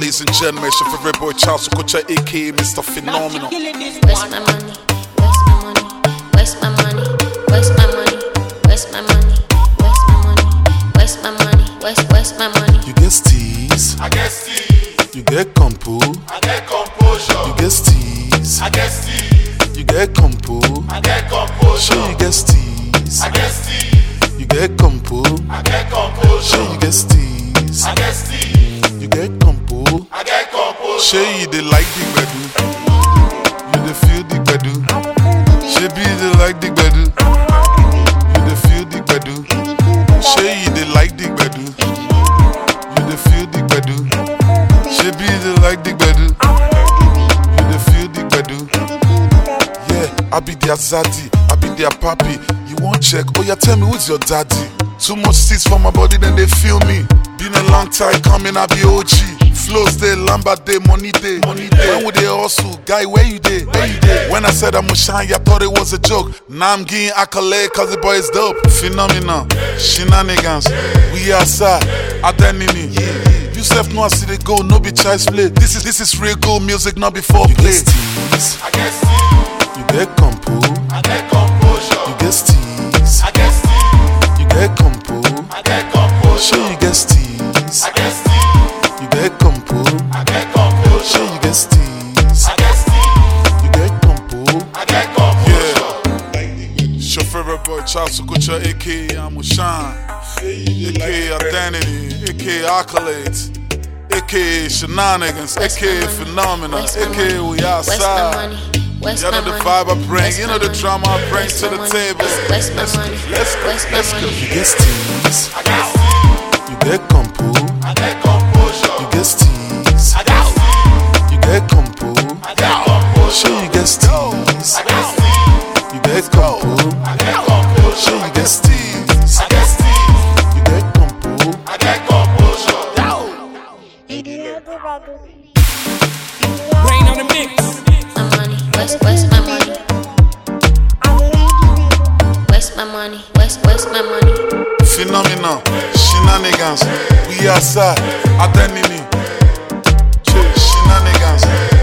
ladies and gentlemen, it's your favorite boy Charles Okocha, aka Mr. Phenomenal. Waste my money, waste my money, waste my money, waste my money, waste my money, waste my money, waste my money. You get steez, I get steez. you get compo, I get composure. you get steez, I get steez. you get compo, I get composure. sure you get steez, I get steez. you get compo, I get composure. sure you get steez, I get steez. you get compo, I get composure. sure you dey like the gbedu, you dey feel the gbedu, shebi you dey like the gbedu, you dey feel the gbedu, sure you dey like the gbedu, you dey feel the gbedu, shebi you dey like the gbedu, you dey feel the gbedu. Yeah, I be their zaddy, I be their papi. You won't check, oh yeah, tell me who's your daddy. Too much seats for my body, then they feel me. Been a long time coming, I be OG. Flows day, lamba day, money day. When would they hustle? Guy, where you day? When I said I'm shine, you thought it was a joke. Now I'm getting accolade cause the boy is dope. Phenomenal, shenanigans. We outside, identity. You self know I see they go, no be child's play. This is real good music, not before play. You get steez, I get steez. you get compo, I get composure. you get steez, I get steez. you get compo, I get composure. sure you get steez, I get steez. you get compo, I get composure. sure you get steez, I get steez. you get compo. I get composure. It's your favorite boy Charles Okocha, aka Amushan, aka Identity, aka Accolades, aka Shenanigans, aka Phenomena, aka We Waste my Outside. money, waste You my know the money. vibe I bring, Waste you my know the money, drama I bring waste to my the money, table. waste my Let's go, money, let's go, waste my let's go. money. You get steez, I get steez. you get compo, I get composure. you get steez, I get steez. you get compo, I get composure. sure you get steez, I get steez. you get compo, I get composure. sure you get steez, I get steez. you get compo. I get composure. Rain on the mix. My money, waste my money. Waste my money, waste my money. Phenomenal, shenanigans, we outside, identity, shenanigans.